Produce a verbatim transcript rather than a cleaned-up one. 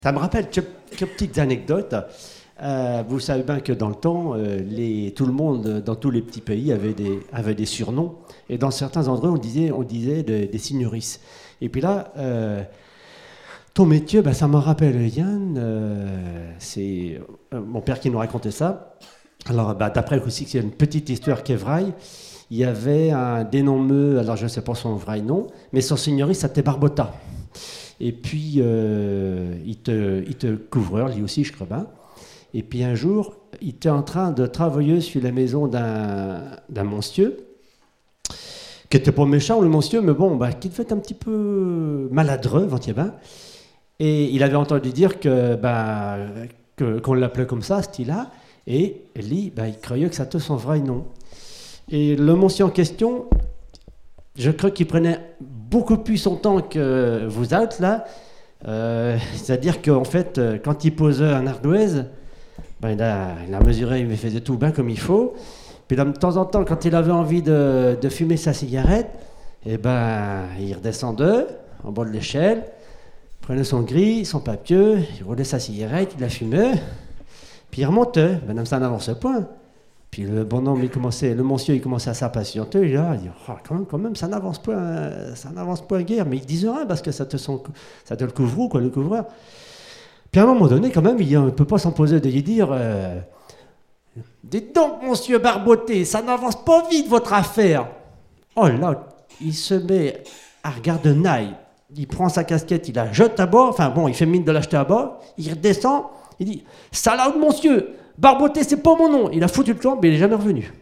Ça me rappelle quelques petites anecdotes. Euh, vous savez bien que dans le temps, euh, les, tout le monde, dans tous les petits pays, avait des, avait des surnoms. Et dans certains endroits, on disait, on disait des, des signoris. Et puis là, euh, ton métier, ben, ça me rappelle Yann. Euh, c'est euh, mon père qui nous racontait ça. Alors, ben, d'après aussi, c'est une petite histoire qui est vraie. Il y avait un dénommeux, alors je ne sais pas son vrai nom, mais son signoris, c'était Barbota. Et puis, euh, il, te, il te couvreur, lui aussi, je crois bien. Et puis un jour, il était en train de travailler sur la maison d'un, d'un monsieur, qui n'était pas méchant, le monsieur, mais bon, bah, qui devait être un petit peu maladreux, bien. Et il avait entendu dire que, bah, que, qu'on l'appelait comme ça, ce style-là, et lui, bah, il croyait que c'était son vrai nom. Et le monsieur en question, je crois qu'il prenait beaucoup plus son temps que vous autres, là. Euh, c'est-à-dire qu'en fait, quand il posait un ardoise, ben, il, a, il a mesuré, il faisait tout bien comme il faut. Puis de temps en temps, quand il avait envie de, de fumer sa cigarette, eh ben, il redescendait en bas de l'échelle, prenait son gris, son papier, il roulait sa cigarette, il la fumait, puis il remontait. Ben, ça n'avançait point. Puis le bonhomme, il commençait, le monsieur, il commençait à s'impatienter. Il, là, il dit, oh, quand même, quand même, ça n'avance pas, ça n'avance pas guère. Mais il disait rien parce que ça te, son, ça te le couvre, quoi, le couvreur. Puis à un moment donné, quand même, il ne peut pas s'imposer de lui dire, euh, dites donc, monsieur Barboté, ça n'avance pas vite votre affaire. Oh là, il se met à regarder Naï. Il prend sa casquette, il la jette à bas. Enfin bon, il fait mine de l'acheter à bas. Il redescend, il dit, salade, monsieur. Barboté, c'est pas mon nom. Il a foutu le camp, mais il n'est jamais revenu.